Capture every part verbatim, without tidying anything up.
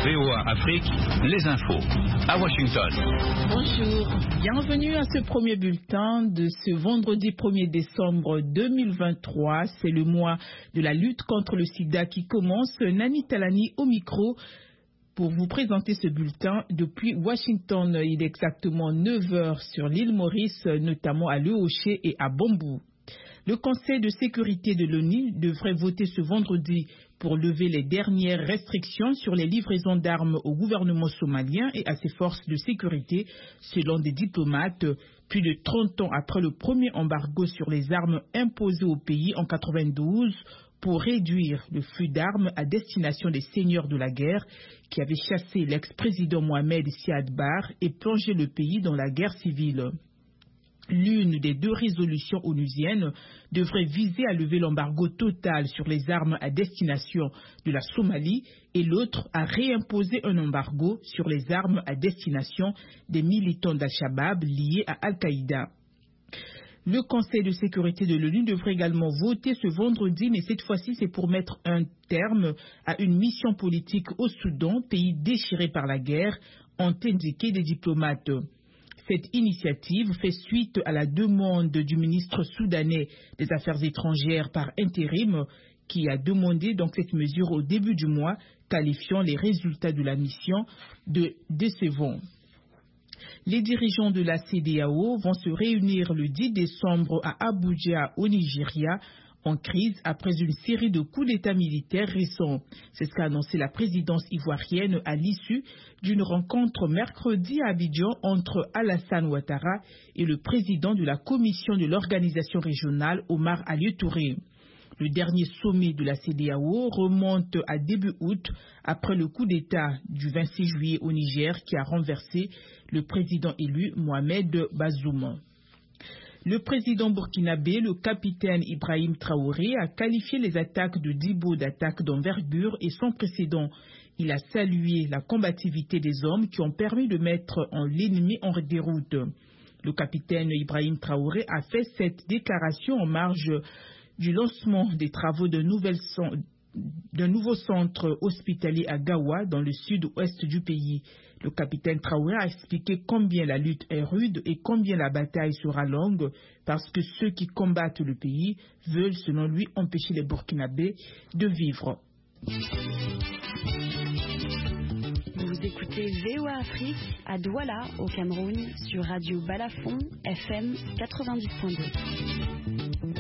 V O A Afrique, les infos à Washington. Bonjour, bienvenue à ce premier bulletin de ce vendredi premier décembre deux mille vingt-trois. C'est le mois de la lutte contre le sida qui commence. Nani Talani au micro pour vous présenter ce bulletin depuis Washington. Il est exactement neuf heures sur l'île Maurice, notamment à Le Hocher et à Bambou. Le Conseil de sécurité de l'ONU devrait voter ce vendredi pour lever les dernières restrictions sur les livraisons d'armes au gouvernement somalien et à ses forces de sécurité, selon des diplomates, plus de trente ans après le premier embargo sur les armes imposé au pays en quatre-vingt-douze pour réduire le flux d'armes à destination des seigneurs de la guerre qui avaient chassé l'ex-président Mohamed Siad Barre et plongé le pays dans la guerre civile. L'une des deux résolutions onusiennes devrait viser à lever l'embargo total sur les armes à destination de la Somalie et l'autre à réimposer un embargo sur les armes à destination des militants d'Al-Shabaab liés à Al-Qaïda. Le Conseil de sécurité de l'ONU devrait également voter ce vendredi, mais cette fois-ci c'est pour mettre un terme à une mission politique au Soudan, pays déchiré par la guerre, ont indiqué des diplomates. Cette initiative fait suite à la demande du ministre soudanais des Affaires étrangères par intérim qui a demandé donc cette mesure au début du mois, qualifiant les résultats de la mission de décevants. Les dirigeants de la C E D E A O vont se réunir le dix décembre à Abuja au Nigeria en crise après une série de coups d'État militaires récents. C'est ce qu'a annoncé la présidence ivoirienne à l'issue d'une rencontre mercredi à Abidjan entre Alassane Ouattara et le président de la commission de l'organisation régionale, Omar Alieu Touré. Le dernier sommet de la C E D E A O remonte à début août après le coup d'État du vingt-six juillet au Niger qui a renversé le président élu Mohamed Bazoum. Le président burkinabé, le capitaine Ibrahim Traoré, a qualifié les attaques de Djibo d'attaques d'envergure et sans précédent. Il a salué la combativité des hommes qui ont permis de mettre en l'ennemi en déroute. Le capitaine Ibrahim Traoré a fait cette déclaration en marge du lancement des travaux d'un nouveau centre hospitalier à Gawa, dans le sud-ouest du pays. Le capitaine Traoré a expliqué combien la lutte est rude et combien la bataille sera longue parce que ceux qui combattent le pays veulent, selon lui, empêcher les Burkinabés de vivre. Vous écoutez V O A Afrique à Douala, au Cameroun, sur Radio Balafon, F M quatre-vingt-dix point deux.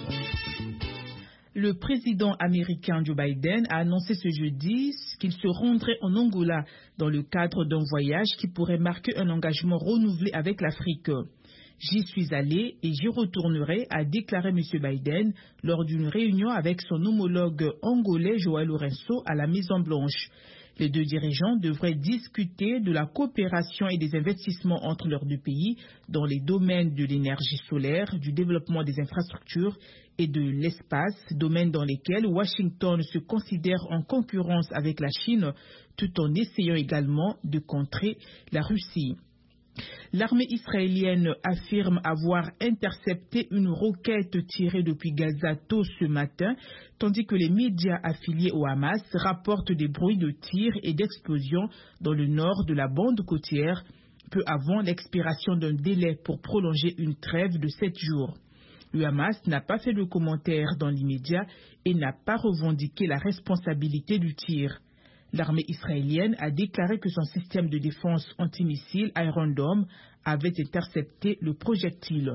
Le président américain Joe Biden a annoncé ce jeudi qu'il se rendrait en Angola dans le cadre d'un voyage qui pourrait marquer un engagement renouvelé avec l'Afrique. J'y suis allé et j'y retournerai, a déclaré M. Biden lors d'une réunion avec son homologue angolais João Lourenço à la Maison-Blanche. Les deux dirigeants devraient discuter de la coopération et des investissements entre leurs deux pays dans les domaines de l'énergie solaire, du développement des infrastructures et de l'espace, domaines dans lesquels Washington se considère en concurrence avec la Chine, tout en essayant également de contrer la Russie. L'armée israélienne affirme avoir intercepté une roquette tirée depuis Gaza tôt ce matin, tandis que les médias affiliés au Hamas rapportent des bruits de tirs et d'explosions dans le nord de la bande côtière, peu avant l'expiration d'un délai pour prolonger une trêve de sept jours. Le Hamas n'a pas fait de commentaire dans l'immédiat et n'a pas revendiqué la responsabilité du tir. L'armée israélienne a déclaré que son système de défense antimissile Iron Dome avait intercepté le projectile.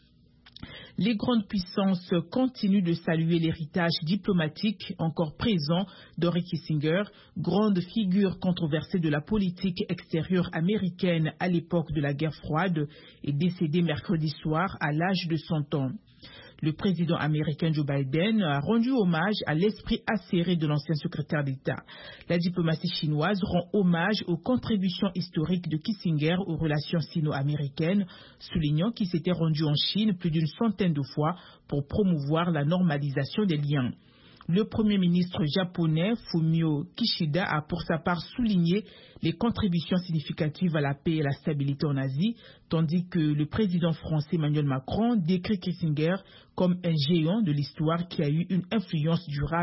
Les grandes puissances continuent de saluer l'héritage diplomatique encore présent d'Henry Kissinger, grande figure controversée de la politique extérieure américaine à l'époque de la guerre froide, et décédé mercredi soir à l'âge de cent ans. Le président américain Joe Biden a rendu hommage à l'esprit acéré de l'ancien secrétaire d'État. La diplomatie chinoise rend hommage aux contributions historiques de Kissinger aux relations sino-américaines, soulignant qu'il s'était rendu en Chine plus d'une centaine de fois pour promouvoir la normalisation des liens. Le premier ministre japonais Fumio Kishida a pour sa part souligné les contributions significatives à la paix et à la stabilité en Asie, tandis que le président français Emmanuel Macron décrit Kissinger comme un géant de l'histoire qui a eu une influence durable